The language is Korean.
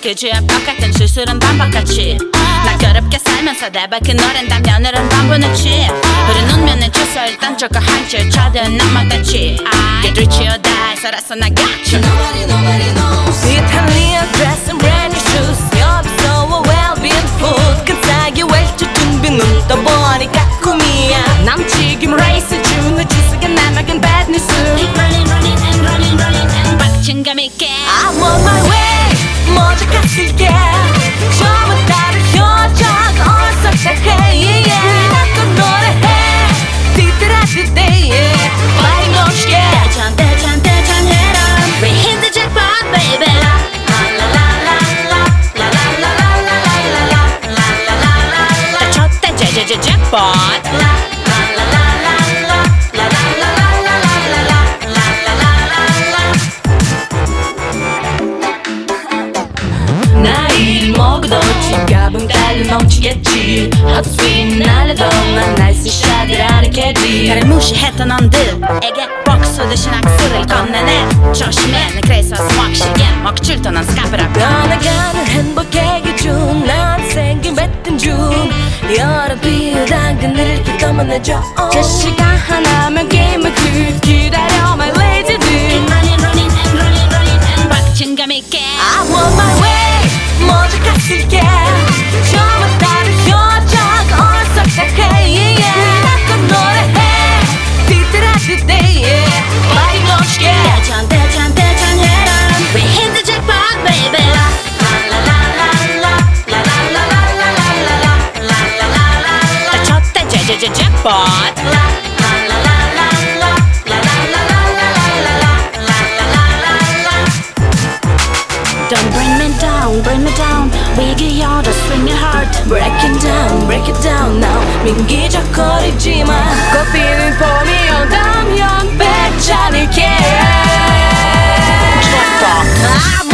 그저 똑같은 수술은 반복같이 날카롭게 살면서 대박은 노랜다면 오늘은 반분했지 우린 운명은 줬어 일단 저거 한줄 차든 남아같이 Get rich or die 살아서 나 got you Nobody knows Italian dress and brand new shoes 여기 so well-being food 근사하게 외출 준비 눈 떠보니까 꿈이야 남치김 레이스 중을 지속해 남아간 bad news Keep running running and running running and 박진감 있게 I'm on my way 먼저 갔을게 처음은 다른 여자가 어서 시작해 yeah. 나또 노래해 뒤뜰하실 때 yeah. 빨리 멈추게 대전해라 We hit the jackpot baby 다 쳤다 jackpot 나이 먹어도 지갑은 달려 넘치겠지 Hot sweet 날려도 난 나이스 샷을 안 캐지 나를 무시했던 놈들에게 복수 대신 악수를 건네네 조심해 난 그래서 확실히 먹줄 떠난 스카프라 변해가는 행복의 기준 난 생긴 뱉은 중 여름 피우 당근을 이렇게 떠만내줘 제시가 하나면 게임을 기다려 my lazy dream Running running and running running and 박진감 있게 I'm on my way 먼저 갔을게 처음은 다른 여자가 어서 시작해 yeah. 나또 노래해 뒤뜰하실 때 yeah. 빨리 멈추게 대전해라 We hit the jackpot baby 다 쳤다 jackpot Don't bring me down 위기 열어 swing your heart break it down now 민기적거리지마 꽃피는 봄이 온다면 배짱일게 좋다